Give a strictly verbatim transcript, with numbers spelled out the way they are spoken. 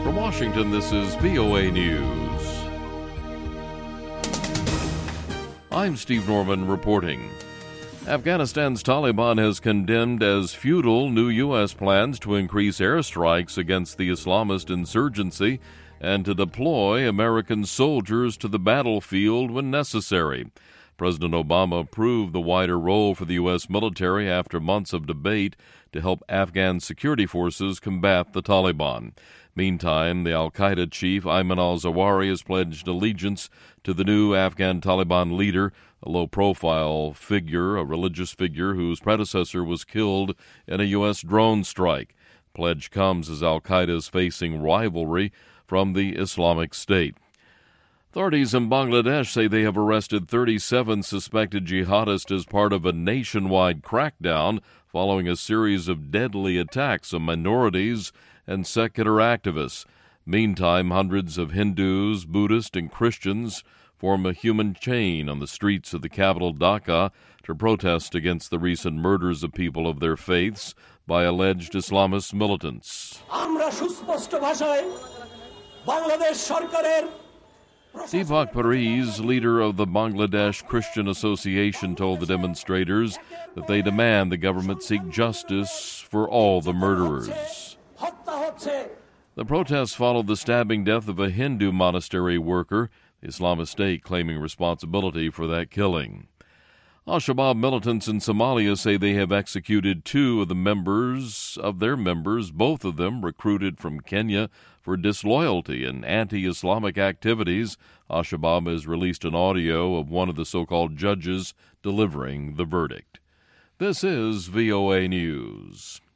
From Washington, this is V O A News. I'm Steve Norman reporting. Afghanistan's Taliban has condemned as futile new U S plans to increase airstrikes against the Islamist insurgency and to deploy American soldiers to the battlefield when necessary. President Obama approved the wider role for the U S military after months of debate to help Afghan security forces combat the Taliban. Meantime, the al-Qaeda chief Ayman al-Zawahiri has pledged allegiance to the new Afghan Taliban leader, a low-profile figure, a religious figure whose predecessor was killed in a U S drone strike. Pledge comes as al-Qaeda is facing rivalry from the Islamic State. Authorities in Bangladesh say they have arrested thirty-seven suspected jihadists as part of a nationwide crackdown following a series of deadly attacks on minorities and secular activists. Meantime, hundreds of Hindus, Buddhists, and Christians form a human chain on the streets of the capital Dhaka to protest against the recent murders of people of their faiths by alleged Islamist militants. Deepak Paris, leader of the Bangladesh Christian Association, told the demonstrators that they demand the government seek justice for all the murderers. The protests followed the stabbing death of a Hindu monastery worker, the Islamic State claiming responsibility for that killing. Al-Shabaab militants in Somalia say they have executed two of the members of their members, both of them recruited from Kenya for disloyalty and anti-Islamic activities. Al-Shabaab has released an audio of one of the so-called judges delivering the verdict. This is V O A News.